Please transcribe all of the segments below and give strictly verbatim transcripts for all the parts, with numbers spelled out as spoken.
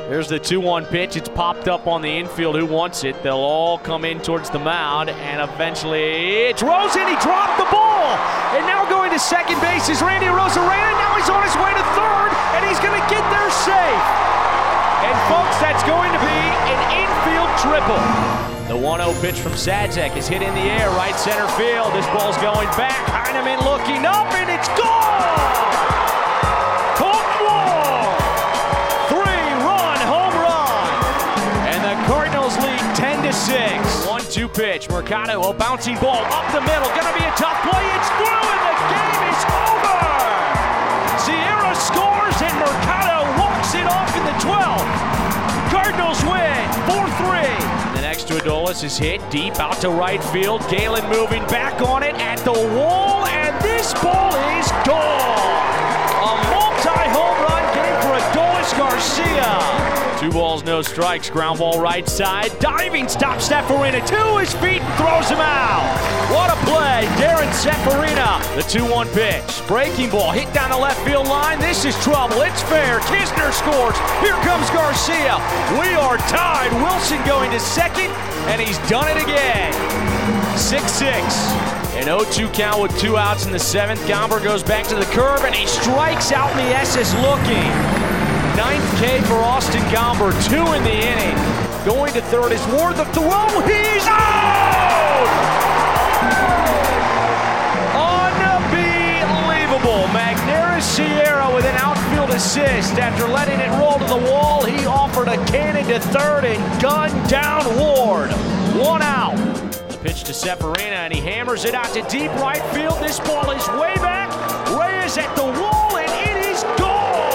Here's the two one pitch. It's popped up on the infield. Who wants it? They'll all come in towards the mound, and eventually it's Rosen. He dropped the ball. And now going to second base is Randy Arozarena. Now he's on his way to third, and he's going to get there safe. And folks, that's going to be an infield triple. The one oh pitch from Sadzek is hit in the air, right center field. This ball's going back. Heineman looking up, and it's gone! ten to six. one two pitch. Mercado, a bouncing ball up the middle. Gonna be a tough play. It's through and the game is over. Sierra scores and Mercado walks it off in the twelfth. Cardinals win four three. The next to Adolis is hit deep out to right field. Galen moving back on it at the wall, and this ball is gone. A multi-home run game for Adolis Garcia. Two balls, no strikes. Ground ball right side. Diving stop Seferina to his feet and throws him out. What a play. Darren Seferina. The two one pitch. Breaking ball hit down the left field line. This is trouble. It's fair. Kisner scores. Here comes Garcia. We are tied. Wilson going to second, and he's done it again. six six. An oh two count with two outs in the seventh. Gomber goes back to the curve, and he strikes out Mieses looking. Ninth K for Austin Gomber, two in the inning. Going to third is Ward, the throw, he's out! Unbelievable. Magneuris Sierra with an outfield assist. After letting it roll to the wall, he offered a cannon to third and gunned down Ward. One out. The pitch to Seferina, and he hammers it out to deep right field. This ball is way back. Reyes at the wall, and it is gone.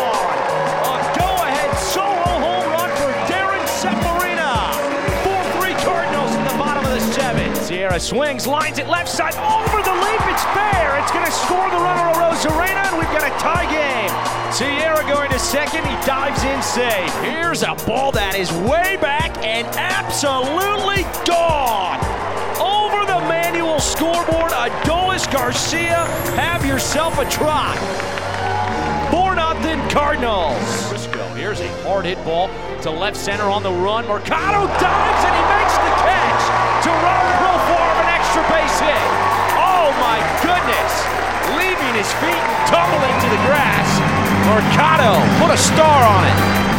Sierra swings, lines it left side, over the leap, it's fair. It's going to score the runner Arozarena, and we've got a tie game. Sierra going to second, he dives in safe. Here's a ball that is way back and absolutely gone. Over the manual scoreboard, Adolis Garcia, have yourself a try. four nothing Cardinals. Frisco, here's a hard hit ball to left center on the run. Mercado dives and he makes the catch to rob Profar of an extra base hit. Oh my goodness. Leaving his feet and tumbling to the grass. Mercado put a star on it.